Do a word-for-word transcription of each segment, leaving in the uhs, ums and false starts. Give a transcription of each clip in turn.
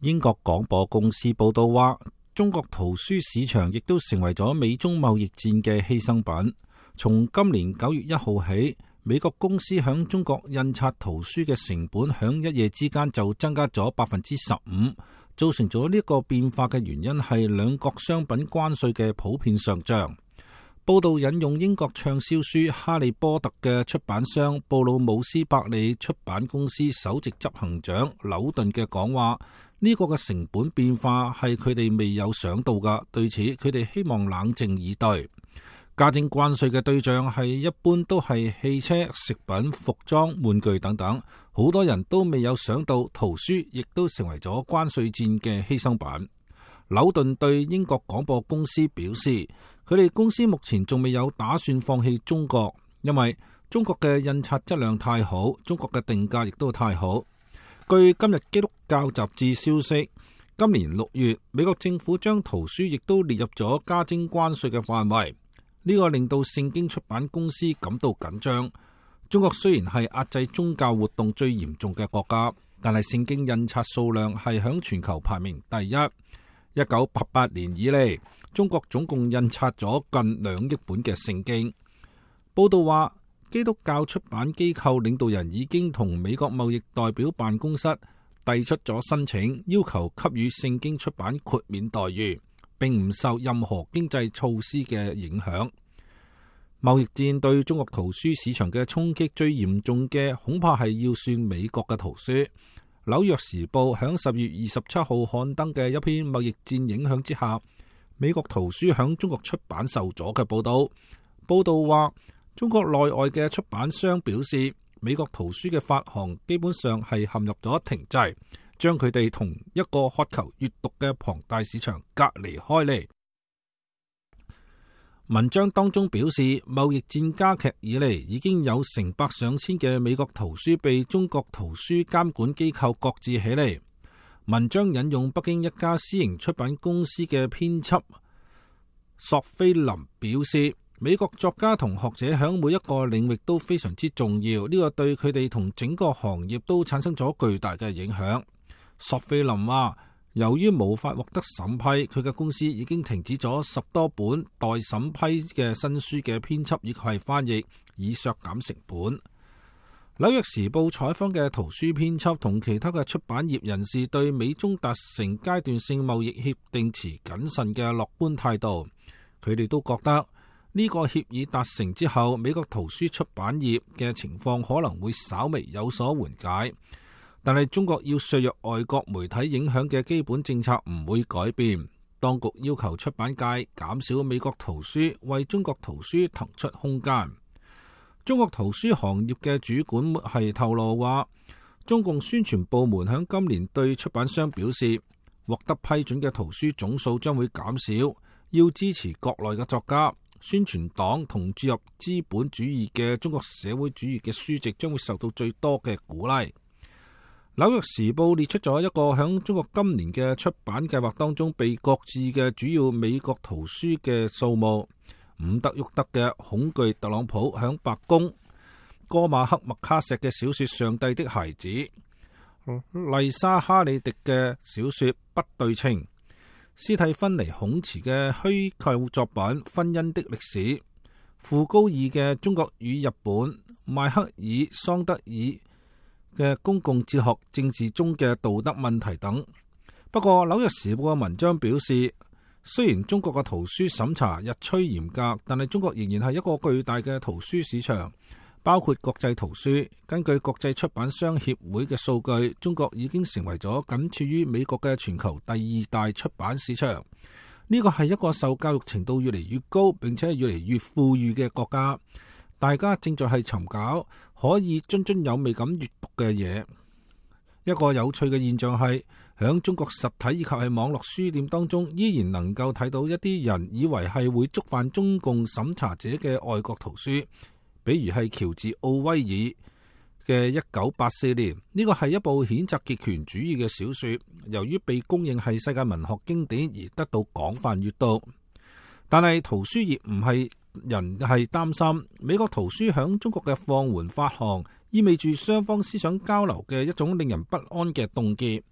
英國廣播公司報道話，中國圖書市場亦都成為咗美中貿易戰嘅犧牲品。從今年九月一號起，美國公司響中國印刷圖書嘅成本響一夜之間就增加咗百分之十五，造成咗呢個變化嘅原因係兩國商品關稅嘅普遍上漲。報道引用英國暢銷書《哈利波特》嘅出版商布魯姆斯伯利出版公司首席執行長紐頓嘅講話，呢個嘅成本變化係佢哋未有想到㗎，對此佢哋希望冷靜以對。加徵關稅嘅對象係一般都係汽車、食品、服裝、玩具等等，好多人都未有想到圖書亦都成為咗關稅戰嘅犧牲品。紐頓對英國廣播公司表示，佢哋公司目前仲未有打算放棄中國，因為中國嘅印刷質量太好，中國嘅定價亦都太好。據今日基督教雜誌消息，今年六月，美國政府將圖書亦都列入咗加徵關稅嘅範圍，呢個令到聖經出版公司感到緊張。中國雖然係壓制宗教活動最嚴重嘅國家，但係聖經印刷數量係響全球排名第一。一九八八年以嚟，中國總共印刷咗近兩億本嘅聖經。報道話，基督教出版機構領導人已經同美國貿易代表辦公室遞出咗申請，要求給予聖經出版豁免待遇，並唔受任何經濟措施嘅影響。貿易戰對中國圖書市場嘅衝擊最嚴重嘅，恐怕係要算美國嘅圖書。紐約時報響十月二十七號刊登嘅一篇貿易戰影響之下，美國圖書響中國出版受阻嘅報道。報道話，中國內外嘅出版商表示，美國圖書嘅發行基本上係陷入咗停滯，將佢哋同一個渴求閱讀嘅龐大市場隔離開嚟。文章當中表示，貿易戰加劇以嚟，已經有成百上千嘅美國圖書被中國圖書監管機構擱置起嚟。文章引用北京一家私營出版公司嘅編輯索菲林表示，美國作家同學者響每一個領域都非常之重要，呢個對佢哋同整個行業都產生咗巨大嘅影響。索菲林話，由於無法獲得審批，佢嘅公司已經停止咗十多本待審批嘅新書嘅編輯以及係翻譯，以削減成本。紐約時報採訪嘅圖書編輯同其他嘅出版業人士對美中達成階段性貿易協定持謹慎嘅樂觀態度，佢哋都覺得呢個協議達成之後，美國圖書出版業嘅情況可能會稍微有所緩解。但係中國要削弱外國媒體影響嘅基本政策唔會改變，當局要求出版界減少美國圖書，為中國圖書騰出空間。中國圖書行業嘅主管係透露話，中共宣傳部門響今年對出版商表示，獲得批准嘅圖書總數將會減少，要支持國內嘅作家，宣傳黨同注入資本主義嘅中國社會主義嘅書籍將會受到最多嘅鼓勵。紐約時報列出咗一個響中國今年嘅出版計劃當中被擱置嘅主要美國圖書嘅數目。伍德沃德嘅《恐懼特朗普響白宮》，哥馬克麥卡錫嘅小說《上帝的孩子》，麗莎哈里迪嘅小說《不對稱》，斯蒂芬尼孔茨嘅虛構作品《婚姻的歷史》，傅高義嘅《中國與日本》，邁克爾桑德爾嘅公共哲學政治中嘅道德問題等。不過紐約時報嘅文章表示，雖然中國嘅圖書審查日趨嚴格，但係中國仍然係一個巨大嘅圖書市場，包括國際圖書。根據國際出版商協會嘅數據，中國已經成為咗僅次於美國嘅全球第二大出版市場。呢個係一個受教育程度越嚟越高並且越嚟越富裕嘅國家，大家正在係尋找可以津津有味咁閱讀嘅嘢。一個有趣嘅現象係，響中國實體以及係網絡書店當中，依然能夠睇到一啲人以為係會觸犯中共審查者嘅外國圖書，比如係喬治奧威爾嘅一九八四年，呢個係一部譴責極權主義嘅小說，由於被公認係世界文學經典而得到廣泛閱讀。但係圖書業唔係人係擔心美國圖書響中國嘅放緩發行，意味住雙方思想交流嘅一種令人不安嘅凍結。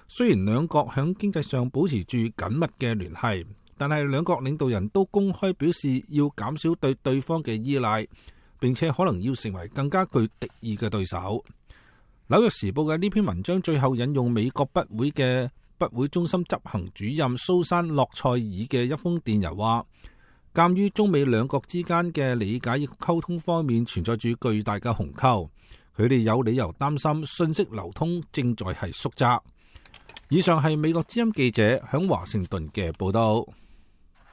雖然兩國響經濟上保持住緊密嘅聯繫，但係兩國領導人都公開表示要減少對對方嘅依賴，並且可能要成為更加具敵意嘅對手。紐約時報嘅呢篇文章最後引用美國北會嘅北會中心執行主任蘇珊·洛塞爾嘅一封電郵話，鑒於中美兩國之間嘅理解與溝通方面存在住巨大嘅鴻溝，佢哋有理由擔心信息流通正在係縮窄。以上係美國之音記者響華盛頓嘅報道。